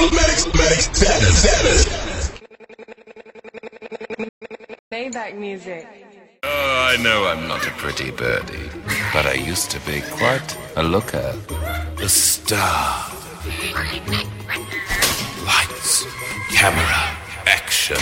Maybach music. Oh, I know I'm not a pretty birdie, but I used to be quite a looker. A star. Lights, camera, action.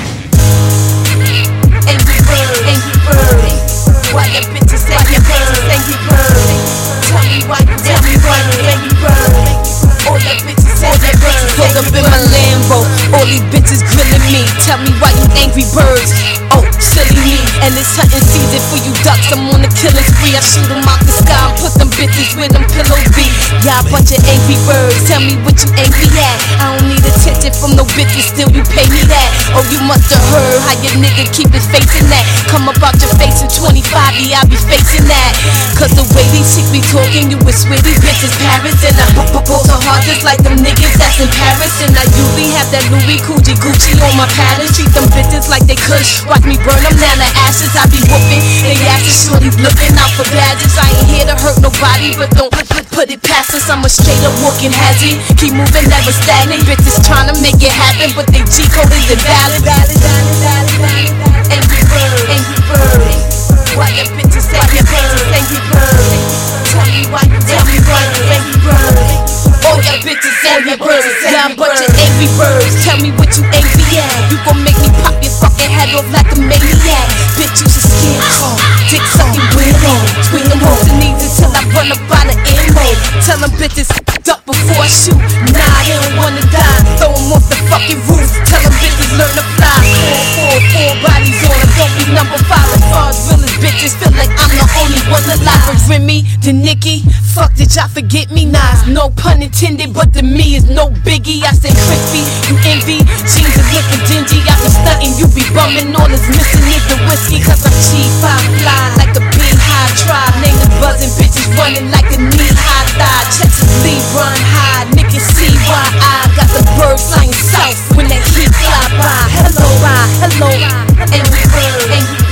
Angry bird. Why your bitches angry bird? Tell me why you angry bird? All your bitches pulled up in my Lambo. All these bitches grilling me. Tell me why you angry birds? Oh, silly me. And it's hunting season for you ducks. I'm on the killing spree. I shoot them out the sky and put them bitches where them pillows be. Y'all bunch of angry birds. Tell me what you angry at. I don't need attention from no bitches. Still you pay me that. Oh, you must have heard how your nigga keep his face in that. Come up out your face in 25, yeah, I be facing that. Cause the way these chicks be talking, you would swear these bitches parents. And I pull so hard just like them niggas that's in Paris. And I usually have that Louis Gucci on my pattern. Treat them bitches like they could. Watch me burn them down to ashes. I be whooping. They asses shorties looking out for badges. I ain't here to hurt nobody, but don't put it past us. I'm a straight up walking hazard. Keep moving, never stagnant. Bitches trying to make it happen, but they G-code is invalid. Angry bird. Why your bitches angry bird? Tell me why you angry bird? All your bitches angry birds. Yeah, I'm a bunch of angry birds. Tell me what you angry at. You gon' make me pop your fucking head off like a maniac. Bitch, you's a scarecrow. Dick sucking weirdo. Swinging hoes and knees until I run up out of ammo. Tell them bitches duck before I shoot. Nah, they don't wanna die. Throw them off the fucking roof. Tell them bitches learn to fly. Four bodies on them. Don't be number 5. As far as real as bitches feel like I'm the only one alive. But Remy, the Nicki, fuck did y'all forget me? Nah, it's no pun intended, but to me is no biggie. I said crispy, you envy. Jeans is looking dingy. I be stunting, you be bumming. All that's missing is the whiskey. Cause I'm cheap, I fly like a beehive tribe. Name is buzzing, bitches running like a knee-high thigh. Chest is lead, run high, niggas see why I got the birds flying south when that heat fly by. Hello, angry bird.